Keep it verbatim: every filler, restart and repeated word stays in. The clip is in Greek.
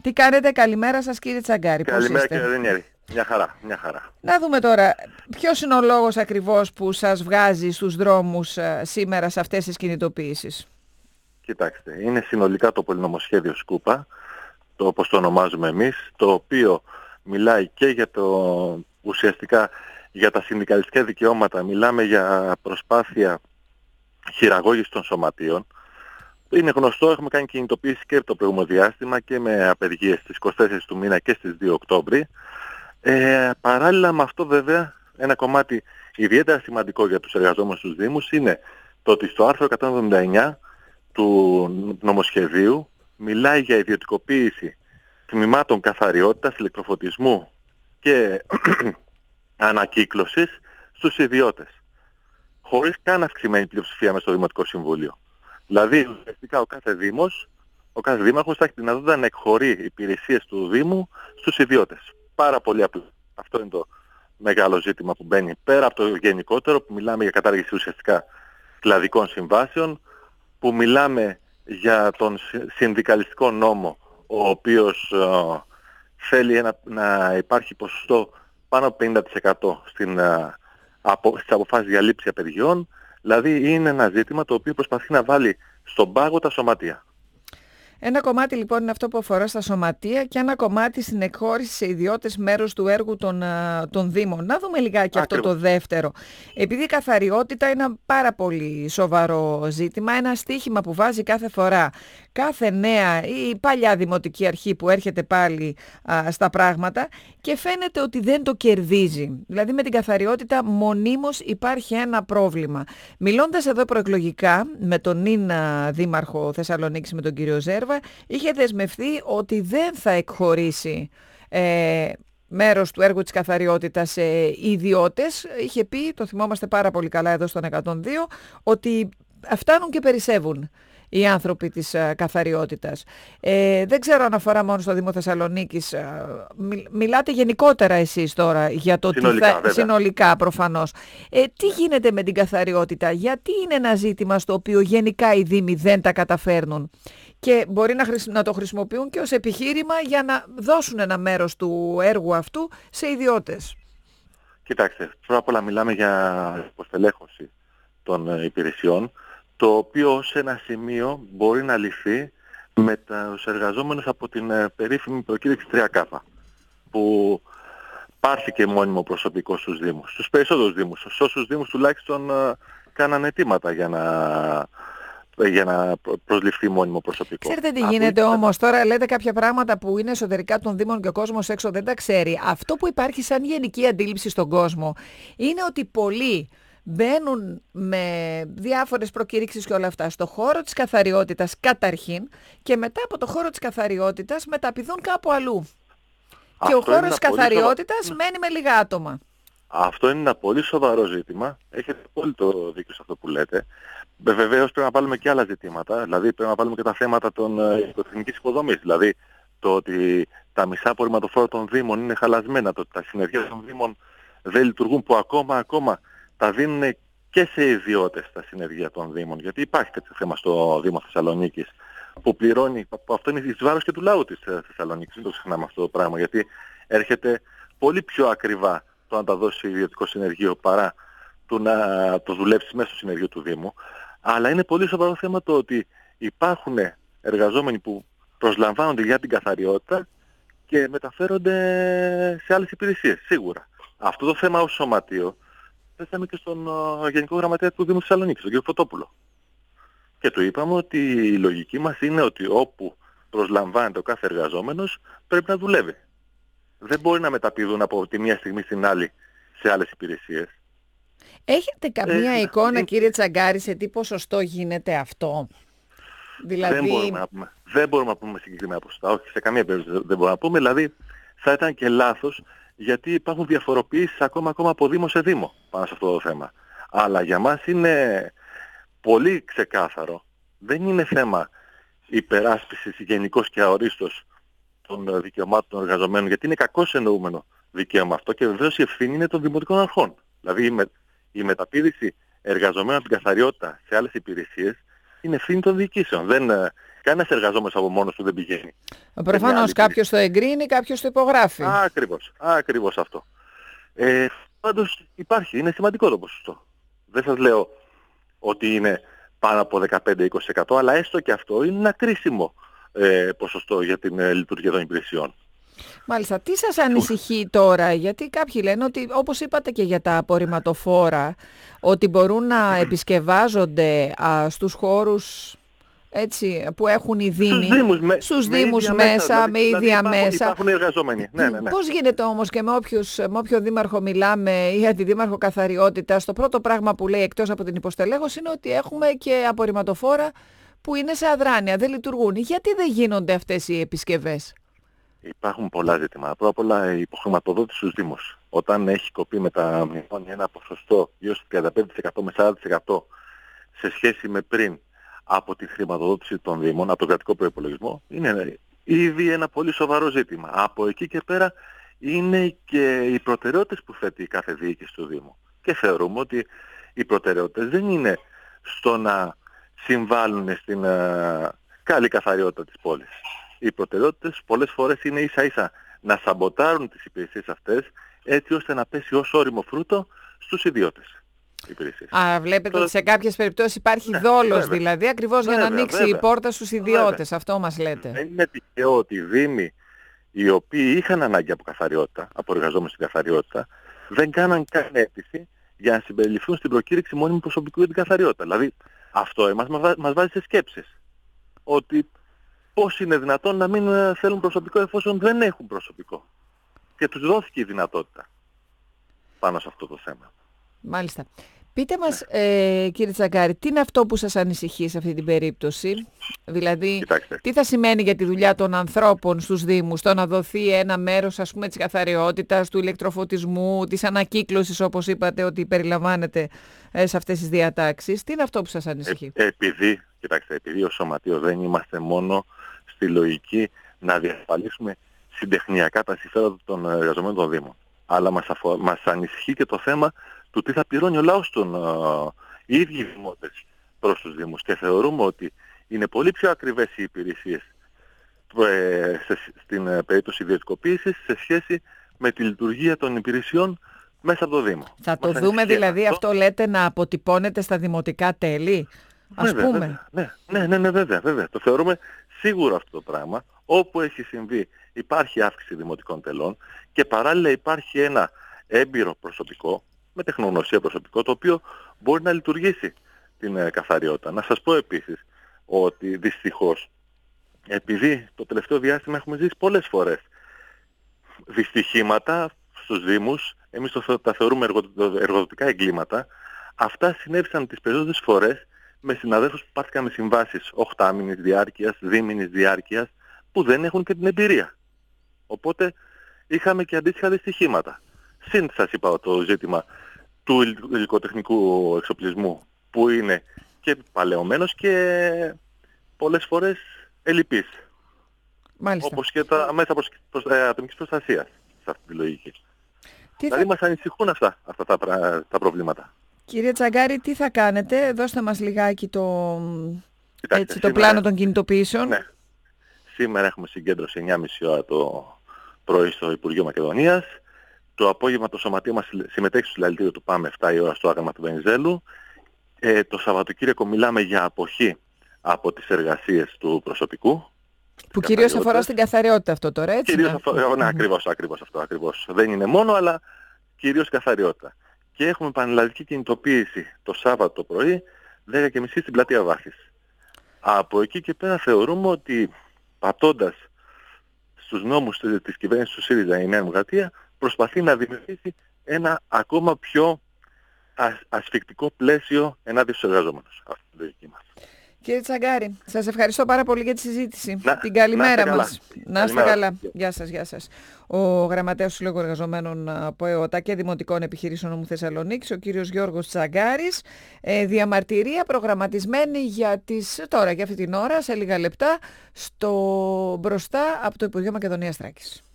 Τι κάνετε, καλημέρα σας κύριε Τσαγκάρη. Καλημέρα κύριε Ρενιέρη. Μια χαρά, μια χαρά. Να δούμε τώρα, ποιος είναι ο λόγος ακριβώς που σας βγάζει στους δρόμους α, σήμερα σε αυτές τις κινητοποιήσεις? Κοιτάξτε, είναι συνολικά το πολυνομοσχέδιο Σκούπα, το όπως το ονομάζουμε εμείς, το οποίο μιλάει και για το ουσιαστικά για τα συνδικαλιστικά δικαιώματα, μιλάμε για προσπάθεια χειραγώγησης των σωματείων. Είναι γνωστό, έχουμε κάνει κινητοποίηση και το προηγούμενο διάστημα και με απεργίες στις είκοσι τέσσερις του μήνα και στις δύο Οκτώβρη. Ε, παράλληλα με αυτό βέβαια ένα κομμάτι ιδιαίτερα σημαντικό για τους εργαζόμενους στους Δήμους είναι το ότι στο άρθρο εκατόν εβδομήντα εννιά του νομοσχεδίου μιλάει για ιδιωτικοποίηση τμήματων καθαριότητας, ηλεκτροφωτισμού και ανακύκλωσης στους ιδιώτες, χωρίς καν αυξημένη πλειοψηφία μέσα στο Δημοτικό Συμβούλιο. Δηλαδή, ουσιαστικά ο κάθε Δήμος, ο κάθε Δήμαρχος θα έχει τη δυνατότητα να εκχωρεί υπηρεσίες του Δήμου στους ιδιώτες. Πάρα πολύ απλό. Αυτό είναι το μεγάλο ζήτημα που μπαίνει πέρα από το γενικότερο, που μιλάμε για κατάργηση ουσιαστικά κλαδικών συμβάσεων, που μιλάμε για τον συνδικαλιστικό νόμο, ο οποίος ε, θέλει ένα, να υπάρχει ποσοστό πάνω από πενήντα τοις εκατό στην, ε, απο, στις αποφάσεις για λήψη απεργιών. Δηλαδή είναι ένα ζήτημα το οποίο προσπαθεί να βάλει στον πάγο τα σωματεία. Ένα κομμάτι λοιπόν είναι αυτό που αφορά στα σωματεία και ένα κομμάτι στην εκχώρηση σε ιδιώτες μέρος του έργου των, των Δήμων. Να δούμε λιγάκι αυτό το δεύτερο. Επειδή η καθαριότητα είναι ένα πάρα πολύ σοβαρό ζήτημα, ένα στίχημα που βάζει κάθε φορά κάθε νέα ή παλιά δημοτική αρχή που έρχεται πάλι α, στα πράγματα και φαίνεται ότι δεν το κερδίζει. Δηλαδή με την καθαριότητα μονίμως υπάρχει ένα πρόβλημα. Μιλώντας εδώ προεκλογικά με τον νυν Δήμαρχο Θεσσαλονίκης, με τον κύριο Ζέρβα, είχε δεσμευθεί ότι δεν θα εκχωρήσει ε, μέρος του έργου της καθαριότητας σε ιδιώτες. Είχε πει, το θυμόμαστε πάρα πολύ καλά εδώ στον εκατόν δύο, ότι φτάνουν και περισσεύουν οι άνθρωποι της uh, καθαριότητας. Ε, δεν ξέρω αν αφορά μόνο στο Δήμο Θεσσαλονίκης. Uh, μι, μιλάτε γενικότερα εσείς τώρα για το συνολικά, τι θα, συνολικά προφανώς. Ε, τι γίνεται με την καθαριότητα? Γιατί είναι ένα ζήτημα στο οποίο γενικά οι Δήμοι δεν τα καταφέρνουν και μπορεί να, χρησι, να το χρησιμοποιούν και ως επιχείρημα για να δώσουν ένα μέρος του έργου αυτού σε ιδιώτες? Κοιτάξτε, πρώτα απ' όλα μιλάμε για υποστελέχωση των υπηρεσιών, το οποίο σε ένα σημείο μπορεί να λυθεί με τους εργαζόμενους από την περίφημη προκήρυξη τρία Κ, που υπάρχει και μόνιμο προσωπικό στους Δήμους, στους περισσότερους Δήμους, σε όσους Δήμους τουλάχιστον κάνανε αιτήματα για να, για να προσληφθεί μόνιμο προσωπικό. Ξέρετε τι γίνεται από... όμως, τώρα λέτε κάποια πράγματα που είναι εσωτερικά των Δήμων και ο κόσμος έξω δεν τα ξέρει. Αυτό που υπάρχει σαν γενική αντίληψη στον κόσμο είναι ότι πολλοί μπαίνουν με διάφορες προκηρύξεις και όλα αυτά στο χώρο της καθαριότητας καταρχήν και μετά από το χώρο της καθαριότητας μεταπηδούν κάπου αλλού. Αυτό και ο χώρος της καθαριότητας σοβα... μένει με λίγα άτομα. Αυτό είναι ένα πολύ σοβαρό ζήτημα. Έχετε πολύ το δίκιο σε αυτό που λέτε. Βεβαίως πρέπει να βάλουμε και άλλα ζητήματα. Δηλαδή πρέπει να βάλουμε και τα θέματα των οικοτεχνικής υποδομής. Δηλαδή το ότι τα μισά απορριμματοφόρα των Δήμων είναι χαλασμένα, το ότι τα συνεργεία των Δήμων δεν λειτουργούν, που ακόμα ακόμα τα δίνουν και σε ιδιώτες τα συνεργεία των Δήμων. Γιατί υπάρχει τέτοιο θέμα στο Δήμο Θεσσαλονίκης που πληρώνει, που αυτό είναι εις βάρος και του λαού της Θεσσαλονίκης. Δεν το ξεχνάμε αυτό το πράγμα, γιατί έρχεται πολύ πιο ακριβά το να τα δώσει σε ιδιωτικό συνεργείο παρά το να το δουλέψει μέσα στο συνεργείο του Δήμου. Αλλά είναι πολύ σοβαρό θέμα το ότι υπάρχουν εργαζόμενοι που προσλαμβάνονται για την καθαριότητα και μεταφέρονται σε άλλες υπηρεσίες, σίγουρα. Αυτό το θέμα ως σωματείο θέσαμε και στον uh, Γενικό Γραμματέα του Δήμου Θεσσαλονίκης, τον κύριο Φωτόπουλο. Και του είπαμε ότι η λογική μας είναι ότι όπου προσλαμβάνεται ο κάθε εργαζόμενος πρέπει να δουλεύει. Δεν μπορεί να μεταπηδούν από τη μία στιγμή στην άλλη σε άλλες υπηρεσίες. Έχετε καμία ε, εικόνα ε, κύριε Τσαγκάρη σε τι ποσοστό γίνεται αυτό? Δηλαδή... Δεν μπορούμε να πούμε, δεν μπορούμε να πούμε συγκεκριμένα ποσοστά, όχι σε καμία περίπτωση δεν μπορούμε να πούμε. Δηλαδή θα ήταν και λάθος, γιατί υπάρχουν διαφοροποιήσεις ακόμα, ακόμα από Δήμο σε Δήμο πάνω σε αυτό το θέμα. Αλλά για μας είναι πολύ ξεκάθαρο. Δεν είναι θέμα υπεράσπισης γενικώς και αορίστως των δικαιωμάτων των εργαζομένων, γιατί είναι κακώς εννοούμενο δικαίωμα αυτό και βεβαίως η ευθύνη είναι των δημοτικών αρχών. Δηλαδή η, με, η μεταπήδηση εργαζομένων από την καθαριότητα σε άλλες υπηρεσίες είναι ευθύνη των διοικήσεων. Δεν Κανένας εργαζόμενος από μόνος του δεν πηγαίνει. Προφανώς κάποιος το εγκρίνει, κάποιος το υπογράφει. Α, ακριβώς, α, ακριβώς αυτό. Ε, πάντως υπάρχει, είναι σημαντικό το ποσοστό. Δεν σας λέω ότι είναι πάνω από δεκαπέντε με είκοσι τοις εκατό, αλλά έστω και αυτό είναι ένα κρίσιμο ε, ποσοστό για την ε, λειτουργία των υπηρεσιών. Μάλιστα. Τι σας ανησυχεί τώρα, γιατί κάποιοι λένε ότι, όπως είπατε και για τα απορριμματοφόρα, ότι μπορούν να επισκευάζονται α, στους χώρους έτσι, που έχουν οι δήμοι, στους δήμους, με, στους με δήμους ίδια μέσα, δηλαδή, με ίδια δηλαδή μέσα. Υπάρχουν, υπάρχουν εργαζόμενοι. Ναι, ναι, ναι. Πώς γίνεται όμως και με, όποιους, με όποιο δήμαρχο μιλάμε ή αντιδήμαρχο καθαριότητας, το πρώτο πράγμα που λέει εκτός από την υποστελέχωση είναι ότι έχουμε και απορριμματοφόρα που είναι σε αδράνεια, δεν λειτουργούν. Γιατί δεν γίνονται αυτές οι επισκευές? Υπάρχουν πολλά ζητήματα. Πρώτα απ' όλα η υποχρηματοδότηση στους δήμους. Όταν έχει κοπεί με τα μνημόνια ένα ποσοστό γύρω στο τριάντα πέντε τοις εκατό με σαράντα τοις εκατό σε σχέση με πριν από τη χρηματοδότηση των δήμων, από τον κρατικό προϋπολογισμό, είναι ήδη ένα πολύ σοβαρό ζήτημα. Από εκεί και πέρα είναι και οι προτεραιότητες που θέτει η κάθε διοίκηση του Δήμου. Και θεωρούμε ότι οι προτεραιότητες δεν είναι στο να συμβάλλουν στην uh, καλή καθαριότητα της πόλης. Οι προτεραιότητες πολλές φορές είναι ίσα ίσα να σαμποτάρουν τις υπηρεσίες αυτές έτσι ώστε να πέσει ως όριμο φρούτο στους ιδιώτες. Υπηρεσίες. Α, βλέπετε Τώρα... ότι σε κάποιες περιπτώσεις υπάρχει ναι, δόλος βέβαια. δηλαδή, ακριβώς βέβαια, για να ανοίξει βέβαια. η πόρτα στους ιδιώτες, αυτό μας λέτε. Δεν είναι τυχαίο ότι οι δήμοι οι οποίοι είχαν ανάγκη από καθαριότητα, από εργαζόμενους στην καθαριότητα, δεν κάναν καν αίτηση για να συμπεριληφθούν στην προκήρυξη μόνιμου προσωπικού για την καθαριότητα. Δηλαδή αυτό εμάς μας βάζει σε σκέψεις. Ότι πώς είναι δυνατόν να μην θέλουν προσωπικό εφόσον δεν έχουν προσωπικό. Και τους δόθηκε η δυνατότητα πάνω σε αυτό το θέμα. Μάλιστα. Πείτε μας, ε, κύριε Τσαγκάρη, τι είναι αυτό που σας ανησυχεί σε αυτή την περίπτωση? Δηλαδή, Κοιτάξτε. τι θα σημαίνει για τη δουλειά των ανθρώπων στους Δήμους, το να δοθεί ένα μέρος, ας πούμε, της καθαριότητας, του ηλεκτροφωτισμού, της ανακύκλωσης, όπως είπατε, ότι περιλαμβάνεται ε, σε αυτές τις διατάξεις. Τι είναι αυτό που σας ανησυχεί? Ε, επειδή, κοιτάξτε, επειδή ως σωματείο δεν είμαστε μόνο στη λογική να διασφαλίσουμε συντεχνιακά τα συμφέροντα των εργαζομένων των Δήμων, αλλά μας, αφο... μας ανησυχεί και το θέμα του τι θα πληρώνει ο λαός των uh, οι ίδιοι δημότες προς τους Δήμους. Και θεωρούμε ότι είναι πολύ πιο ακριβές οι υπηρεσίες ε, σε, στην ε, περίπτωση ιδιωτικοποίησης σε σχέση με τη λειτουργία των υπηρεσιών μέσα από το Δήμο. Θα το δούμε δηλαδή αυτό, αυτό λέτε να αποτυπώνεται στα δημοτικά τέλη, ας βέβαια, πούμε. Βέβαια, ναι, ναι, ναι, ναι, βέβαια, βέβαια. Το θεωρούμε σίγουρο αυτό το πράγμα. Όπου έχει συμβεί υπάρχει αύξηση δημοτικών τελών και παράλληλα υπάρχει ένα έμπειρο προσωπικό, με τεχνογνωσία προσωπικό, το οποίο μπορεί να λειτουργήσει την ε, καθαριότητα. Να σας πω επίσης ότι δυστυχώς, επειδή το τελευταίο διάστημα έχουμε ζήσει πολλές φορές δυστυχήματα στους Δήμους, εμείς το, τα θεωρούμε εργο, εργοδοτικά εγκλήματα, αυτά συνέβησαν τις περισσότερες φορές με συναδέλφους που πάρθηκαν με συμβάσεις οχτάμηνης διάρκειας, δίμηνης διάρκειας, που δεν έχουν και την εμπειρία. Οπότε είχαμε και αντίστοιχα δυστυχήματα. Συν σας είπα το ζήτημα του υλικοτεχνικού εξοπλισμού που είναι και παλαιωμένος και πολλές φορές ελλειπής. Μάλιστα. Όπως και τα μέσα προς, προς, ε, ατομικής προστασίας σε αυτή τη λογική. Τι δηλαδή θα... μας ανησυχούν αυτά, αυτά τα, τα προβλήματα. Κύριε Τσαγκάρη, τι θα κάνετε? Δώστε μας λιγάκι το, Κοιτάξτε, έτσι, το σήμερα, πλάνο των κινητοποιήσεων. Ναι. Σήμερα έχουμε συγκέντρωση εννιά και μισή ώρα το πρωί στο Υπουργείο Μακεδονίας. Το απόγευμα το σωματείο μας συμμετέχει στο συλλαλητήριο του ΠΑΜ επτά η ώρα στο άγαλμα του Βενιζέλου. Ε, το Σαββατοκύριακο μιλάμε για αποχή από τις εργασίες του προσωπικού. Που κυρίως αφορά στην καθαριότητα αυτό τώρα, έτσι? Κυρίως ναι, αφορά, ναι, ακριβώς, ακριβώς αυτό, ακριβώς. Δεν είναι μόνο, αλλά κυρίως καθαριότητα. Και έχουμε πανελλαδική κινητοποίηση το Σάββατο το πρωί, δέκα και μισή στην πλατεία Βάθης. Από εκεί και πέρα θεωρούμε ότι πατώντας στους νόμους της κυβέρνησης του ΣΥΡΙΖΑ η Νέα Δημοκρατία προσπαθεί να δημιουργήσει ένα ακόμα πιο ασφικτικό πλαίσιο ενάντια στους εργαζόμενους. Αυτή είναι η λογική μας. Κύριε Τσαγκάρη, σας ευχαριστώ πάρα πολύ για τη συζήτηση. Να, την καλημέρα να μας. Να είστε καλά. Γεια σας, γεια σας. Ο Γραμματέας του Συλλόγου Εργαζομένων από ΕΟΤΑ και Δημοτικών Επιχειρήσεων Νομού Θεσσαλονίκης, ο κύριος Γιώργος Τσαγκάρης, ε, διαμαρτυρία προγραμματισμένη για τις, τώρα για αυτή την ώρα, σε λίγα λεπτά, στο μπροστά από το Υπουργείο Μακεδονίας Θράκης.